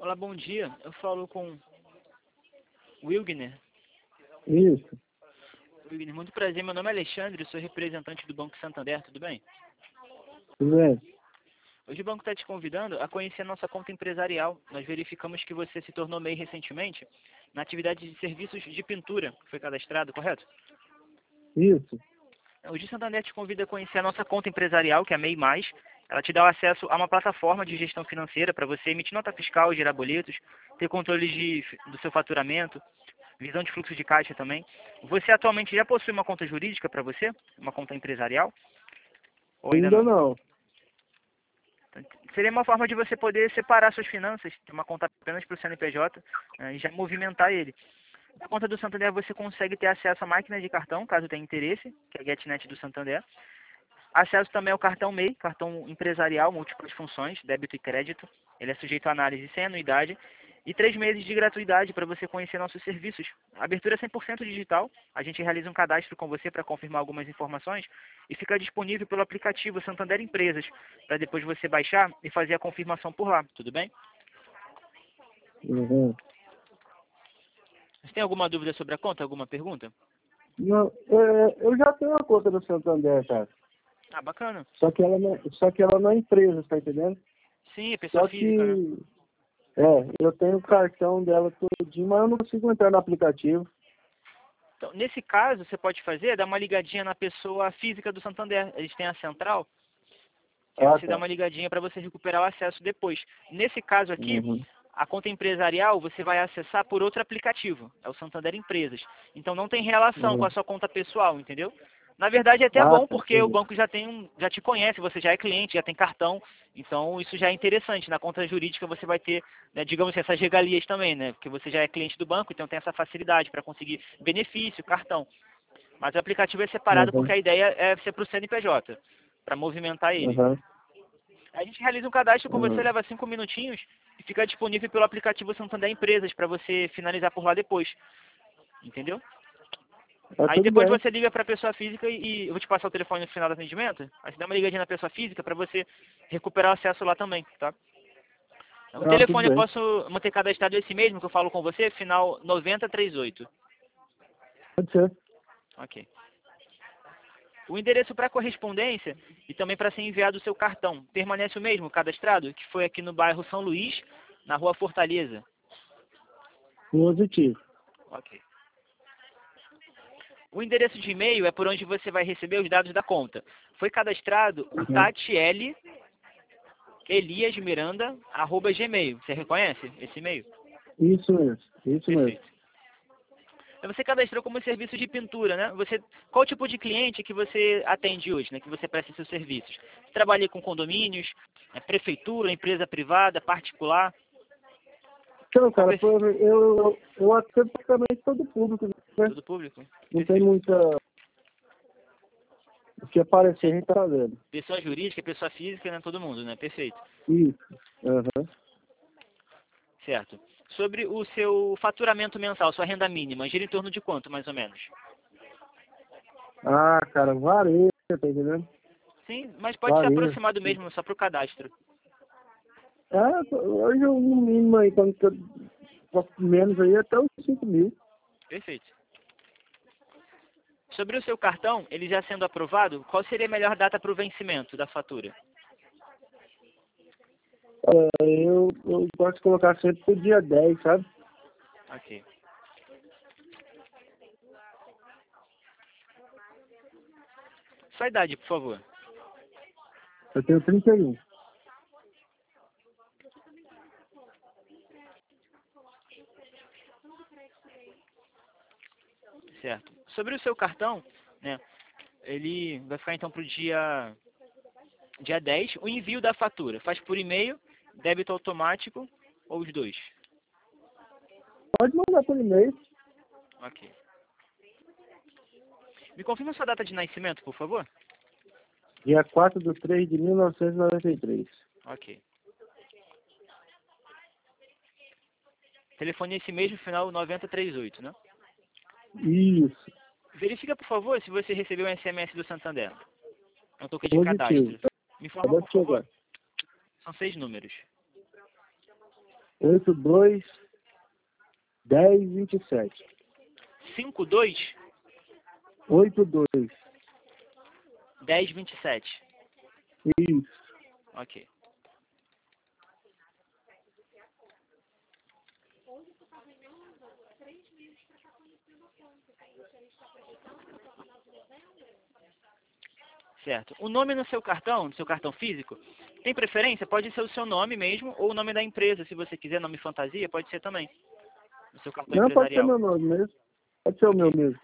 Olá, bom dia. Eu falo com Wilgner. Isso, Wilgner, muito prazer. Meu nome é Alexandre, sou representante do Banco Santander, tudo bem? tudo bem. Hoje o banco está te convidando a conhecer a nossa conta empresarial. Nós verificamos que você se tornou MEI recentemente na atividade de serviços de pintura, que foi cadastrado, correto? Isso. Hoje o Santander te convida a conhecer a nossa conta empresarial, que é a MEI+. Ela te dá o acesso a uma plataforma de gestão financeira para você emitir nota fiscal, gerar boletos, ter controle do seu faturamento, visão de fluxo de caixa também. Você atualmente já possui uma conta jurídica para você? Uma conta empresarial? Ou ainda Ainda não? não. Seria uma forma de você poder separar suas finanças, ter uma conta apenas para o CNPJ e já movimentar ele. Na conta do Santander você consegue ter acesso à máquina de cartão, caso tenha interesse, que é a GetNet do Santander. Acesso também ao cartão MEI, cartão empresarial, múltiplas funções, débito e crédito. Ele é sujeito a análise sem anuidade. E 3 meses de gratuidade para você conhecer nossos serviços. A abertura é 100% digital. A gente realiza um cadastro com você para confirmar algumas informações e fica disponível pelo aplicativo Santander Empresas, para depois você baixar e fazer a confirmação por lá. Tudo bem? Uhum. Você tem alguma dúvida sobre a conta? Alguma pergunta? Não, eu já tenho uma conta no Santander, cara. Ah, bacana. Só que ela não é empresa, tá entendendo? Sim, é pessoa Só física, né? que, eu tenho o cartão dela todinho, mas eu não consigo entrar no aplicativo. Então, nesse caso, você pode fazer, dar uma ligadinha na pessoa física do Santander. Eles têm a central, que aí Ah, você dá tá. uma ligadinha para você recuperar o acesso depois. Nesse caso aqui, Uhum. a conta empresarial você vai acessar por outro aplicativo, é o Santander Empresas. Então não tem relação com a Uhum. sua conta pessoal, entendeu? Na verdade é até Ah, bom tá, porque o entendi. banco já te conhece, você já é cliente, já tem cartão, então isso já é interessante. Na conta jurídica você vai ter, né, digamos assim, essas regalias também, né? Porque você já é cliente do banco, então tem essa facilidade para conseguir benefício, cartão. Mas o aplicativo é separado porque Uhum. a ideia é ser para o CNPJ, para movimentar ele. Uhum. A gente realiza um cadastro com você, Uhum. leva 5 minutinhos e fica disponível pelo aplicativo Santander Empresas para você finalizar por lá depois. Entendeu? Tá Aí tudo depois bem. você liga para a pessoa física e eu vou te passar o telefone no final do atendimento. Aí você dá uma ligadinha na pessoa física para você recuperar o acesso lá também, tá? O Ah, tudo telefone eu bem. posso manter cadastrado esse mesmo que eu falo com você, final 9038. Pode ser. Ok. O endereço para correspondência e também para ser enviado o seu cartão permanece o mesmo, cadastrado, que foi aqui no bairro São Luís, na rua Fortaleza. Positivo. Ok. O endereço de e-mail é por onde você vai receber os dados da conta. Foi cadastrado o Uhum. Tatiele Elias Miranda, @gmail. Você reconhece esse e-mail? Isso mesmo. Isso mesmo. Perfeito. Então, você cadastrou como serviço de pintura, né? Qual tipo de cliente que você atende hoje, né? Que você presta seus serviços? Você trabalha com condomínios, prefeitura, empresa privada, particular? Então, Qual cara, eu atendo praticamente todo público, né? Todo público? Não tem Perfeito. muita o que aparecer, a Sim. gente tá vendo. Pessoa jurídica, pessoa física, né? Todo mundo, né? Perfeito. Isso. Aham. Certo. Sobre o seu faturamento mensal, sua renda mínima, gira em torno de quanto, mais ou menos? Ah, cara, varia, tá entendendo? Sim, mas pode ser Varia. aproximado mesmo, só para o cadastro. Hoje no mínimo aí, quando menos aí, até uns 5 mil. Perfeito. Sobre o seu cartão, ele já sendo aprovado, qual seria a melhor data para o vencimento da fatura? Eu gosto de colocar sempre pro dia 10, sabe? Ok. Sua idade, por favor. Eu tenho 31. Certo. Sobre o seu cartão, né, ele vai ficar então para o dia 10. O envio da fatura, faz por e-mail, débito automático ou os dois? Pode mandar por e-mail. Ok. Me confirma sua data de nascimento, por favor? Dia 4/3/1993. Ok. Telefone esse mesmo, final 9038, né? Isso. Verifica, por favor, se você recebeu um SMS do Santander. É um token de Positivo. cadastro. Me informa, Acabou por de favor. chegar. São 6 números. 82 10 27. 52 82. 1027. Isso. Ok. Certo. O nome no seu cartão físico, tem preferência? Pode ser o seu nome mesmo ou o nome da empresa, se você quiser, nome fantasia, pode ser também. No seu cartão Não, pode ser empresarial. meu nome mesmo. Pode ser o meu Ok. mesmo.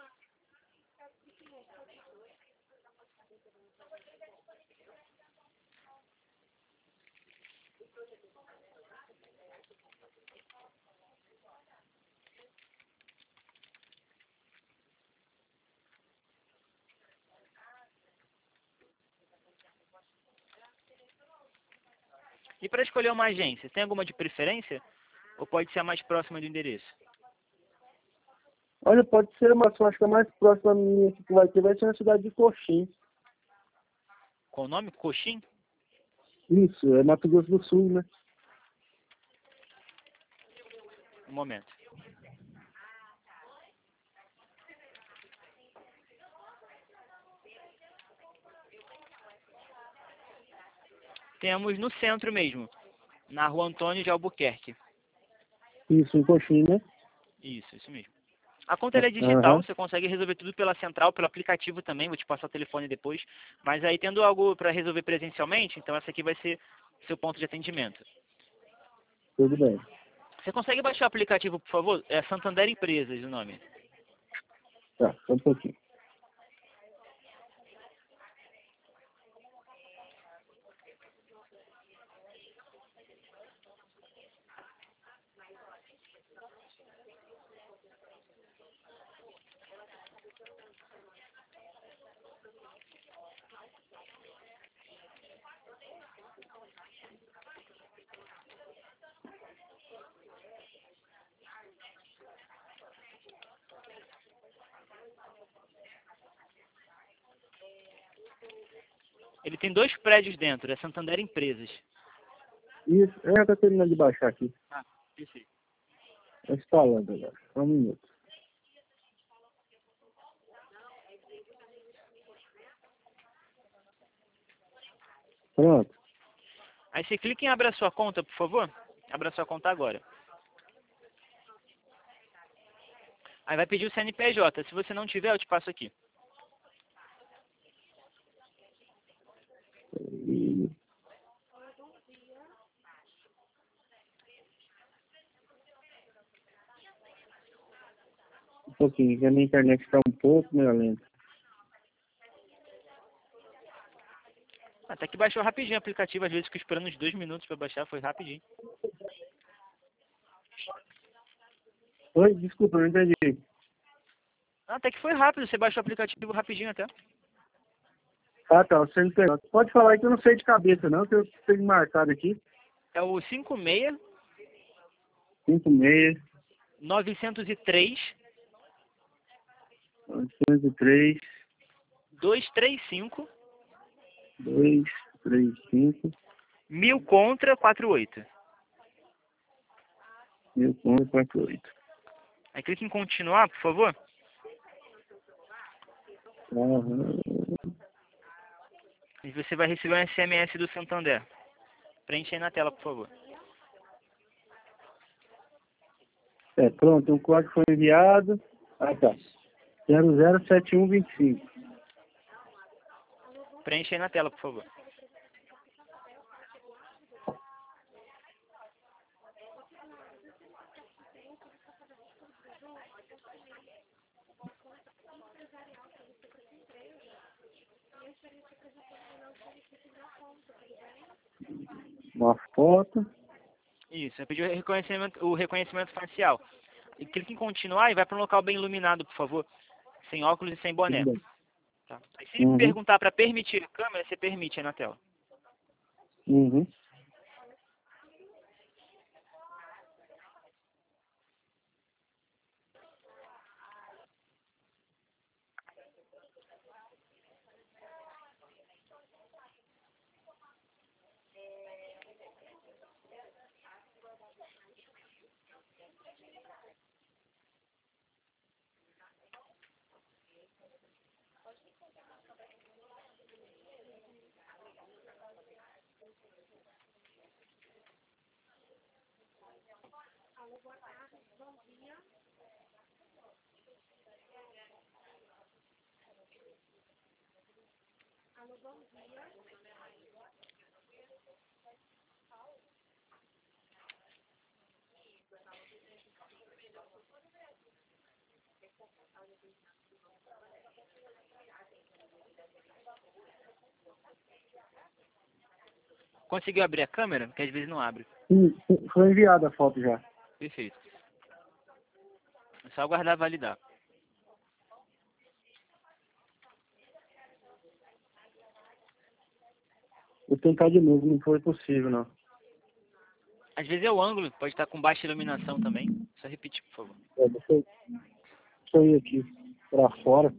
E para escolher uma agência, tem alguma de preferência? Ou pode ser a mais próxima do endereço? Olha, pode ser, mas eu acho que a mais próxima minha que vai ser na cidade de Coxim. Qual o nome? Coxim? Isso, é Mato Grosso do Sul, né? Um momento. Temos no centro mesmo, na rua Antônio de Albuquerque. Isso, em Coxim, né? Isso mesmo. A conta ela é digital, Aham, você consegue resolver tudo pela central, pelo aplicativo também, vou te passar o telefone depois. Mas aí tendo algo para resolver presencialmente, então essa aqui vai ser seu ponto de atendimento. tudo bem. Você consegue baixar o aplicativo, por favor? É Santander Empresas o nome. Tá, só um pouquinho. Ele tem 2 prédios dentro, é Santander Empresas. Isso, tá terminando de baixar aqui. Ah, perfeito. Tá instalando agora. Só um minuto. Pronto. Aí você clica em abra a sua conta, por favor. Abra a sua conta agora. Aí vai pedir o CNPJ. Se você não tiver, eu te passo aqui. E um pouquinho, que a minha internet está um pouco meio lenta. Até que baixou rapidinho o aplicativo, às vezes fico esperando uns 2 minutos para baixar, foi rapidinho. Oi, desculpa, não entendi. Até que foi rápido, você baixou o aplicativo rapidinho até. Ah, tá, o CNPJ. Pode falar aí que eu não sei de cabeça, não, que eu tenho marcado aqui. É o 56 56 903 903 235 235 1000 contra 48. 1448. Aí clique em continuar, por favor. Aham. E você vai receber um SMS do Santander. Preenche aí na tela, por favor. Pronto, o código foi enviado. Ah, tá. 007125. Preenche aí na tela, por favor. Uma foto. Isso, vai pedir o reconhecimento facial. E clique em continuar e vai para um local bem iluminado, por favor. Sem óculos e sem Tudo boné. bem. Tá? Aí se Uhum. perguntar para permitir a câmera, você permite aí na tela. Uhum. Conseguiu abrir a câmera? Porque às vezes não abre. Sim, foi enviada a foto já. Perfeito. É só aguardar validar. Vou tentar de novo, não foi possível, não. Às vezes é o ângulo, pode estar com baixa iluminação também. Só repetir, por favor. Deixa eu ir aqui pra fora.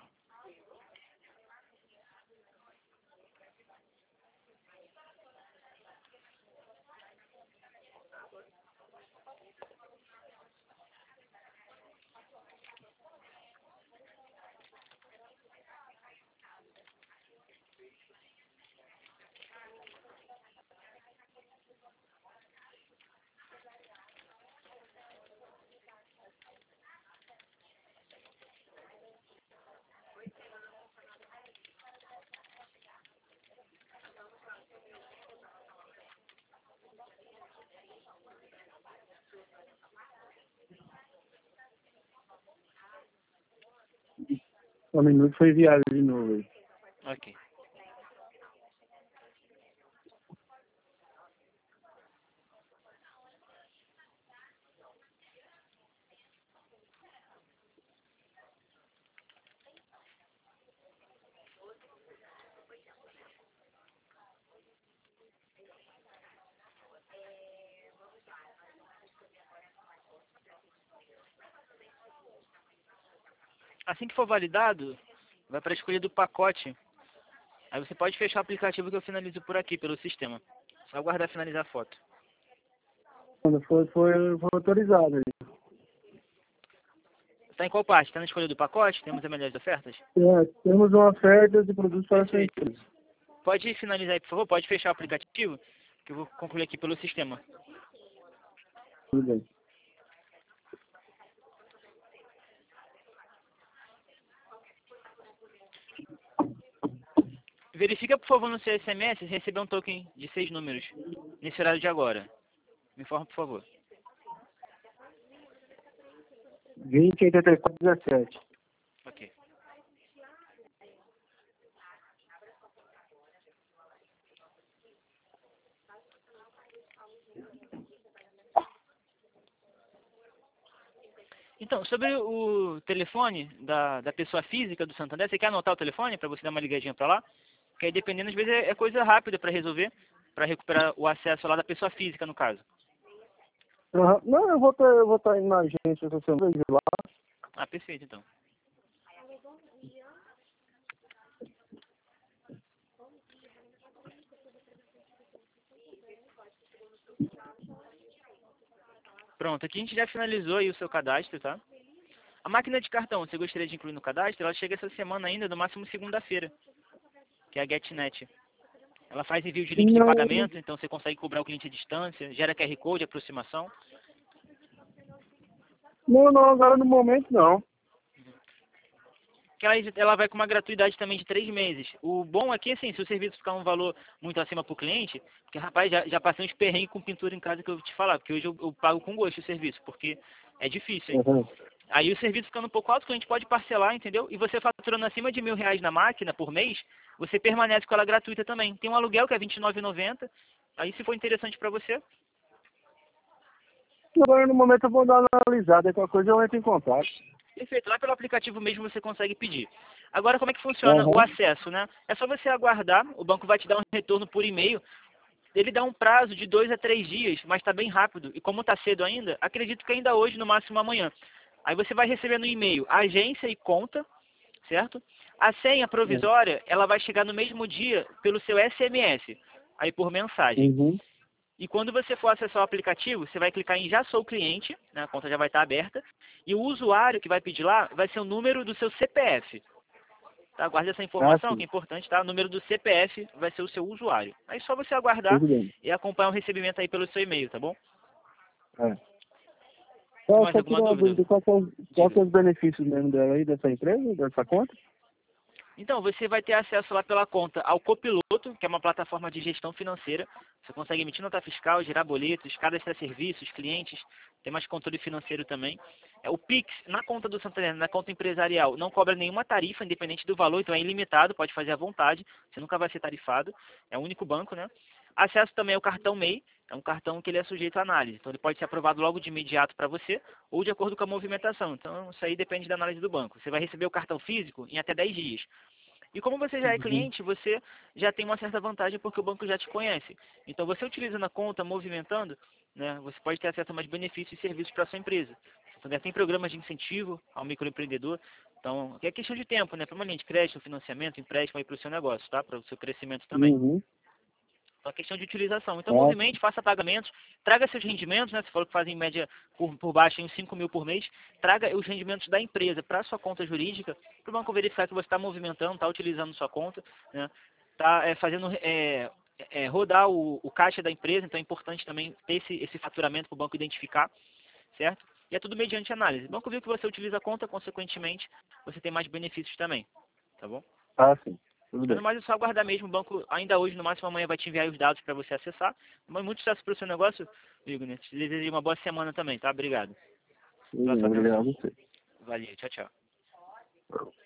Um minuto foi enviado de novo aí. Ok. Assim que for validado, vai para a escolha do pacote. Aí você pode fechar o aplicativo que eu finalizo por aqui, pelo sistema. Só aguardar finalizar a foto. Quando foi autorizado aí. Está em qual parte? Está na escolha do pacote? Temos as melhores ofertas? Temos uma oferta de produtos para sua Perfeito. empresa. Pode finalizar aí, por favor? Pode fechar o aplicativo, que eu vou concluir aqui pelo sistema. Tudo bem. Verifica, por favor, no seu SMS se recebeu um token de 6 números nesse horário de agora. Me informa, por favor. 208417. Ok. Então, sobre o telefone da pessoa física do Santander, você quer anotar o telefone para você dar uma ligadinha para lá? Porque aí, dependendo, às vezes é coisa rápida para resolver, para recuperar o acesso lá da pessoa física, no caso. Uhum. Não, eu vou estar indo na agência essa semana de lá. Ah, perfeito, então. Pronto, aqui a gente já finalizou aí o seu cadastro, tá? A máquina de cartão, você gostaria de incluir no cadastro? Ela chega essa semana ainda, no máximo segunda-feira, que é a GetNet. Ela faz envio de link de Não, pagamento, então você consegue cobrar o cliente à distância, gera QR Code, aproximação. não, agora no momento não. Que ela vai com uma gratuidade também de 3 meses. O bom aqui, assim, se o serviço ficar um valor muito acima para o cliente, porque, rapaz, já passei uns perrengues com pintura em casa que eu vou te falar, porque hoje eu pago com gosto o serviço, porque é difícil, hein? Uhum. Aí o serviço ficando um pouco alto, o cliente pode parcelar, entendeu? E você faturando acima de R$ 1.000 na máquina por mês, você permanece com ela gratuita também. Tem um aluguel que é R$29,90. Aí, se for interessante para você, Agora no momento eu vou dar uma analisada, qualquer coisa eu entro em contato. perfeito. Lá pelo aplicativo mesmo você consegue pedir. Agora, como é que funciona o Uhum. acesso, né? É só você aguardar, o banco vai te dar um retorno por e-mail. Ele dá um prazo de 2 a 3 dias, mas está bem rápido. E como está cedo ainda, acredito que ainda hoje, no máximo amanhã. Aí você vai receber no e-mail agência e conta, certo? A senha provisória, ela vai chegar no mesmo dia pelo seu SMS, aí por mensagem. Uhum. E quando você for acessar o aplicativo, você vai clicar em Já Sou Cliente, né, a conta já vai estar aberta, e o usuário que vai pedir lá vai ser o número do seu CPF. Tá? Guarde essa Ah, informação, que sim. é importante, tá? O número do CPF vai ser o seu usuário. Aí só você aguardar Tudo bem. e acompanhar o recebimento aí pelo seu e-mail, tá bom? É. Só, mais só alguma tirar uma dúvida? dúvida, qual que é os benefícios mesmo dela aí, dessa empresa, dessa conta? Então, você vai ter acesso lá pela conta ao Copiloto, que é uma plataforma de gestão financeira. Você consegue emitir nota fiscal, gerar boletos, cadastrar serviços, clientes, tem mais controle financeiro também. O Pix, na conta do Santander, na conta empresarial, não cobra nenhuma tarifa, independente do valor, então é ilimitado, pode fazer à vontade, você nunca vai ser tarifado, é o único banco, né? Acesso também ao cartão MEI, é um cartão que ele é sujeito à análise, então ele pode ser aprovado logo de imediato para você, ou de acordo com a movimentação, então isso aí depende da análise do banco. Você vai receber o cartão físico em até 10 dias. E como você já é Uhum. cliente, você já tem uma certa vantagem porque o banco já te conhece. Então, você utilizando a conta, movimentando, né, você pode ter acesso a mais benefícios e serviços para a sua empresa. Então, tem programas de incentivo ao microempreendedor. Então, é questão de tempo, né? Para uma linha de crédito, financiamento, empréstimo aí para o seu negócio, tá? Para o seu crescimento também. Uhum. Então, é questão de utilização. Então, Ah, movimente, faça pagamentos, traga seus rendimentos, né? Você falou que fazem em média por baixo em 5 mil por mês. Traga os rendimentos da empresa para a sua conta jurídica, para o banco verificar que você está movimentando, está utilizando sua conta, né? Está fazendo rodar o caixa da empresa, então é importante também ter esse faturamento para o banco identificar, certo? E é tudo mediante análise. O banco viu que você utiliza a conta, consequentemente, você tem mais benefícios também, tá bom? sim. Tudo No bem. mais é só aguardar mesmo. O banco ainda hoje, no máximo amanhã, vai te enviar os dados para você acessar. Mas muito sucesso para o seu negócio, Igor. Te desejo uma boa semana também, tá? Obrigado. Pela sua Obrigado atenção. a você. Valeu. Tchau, tchau.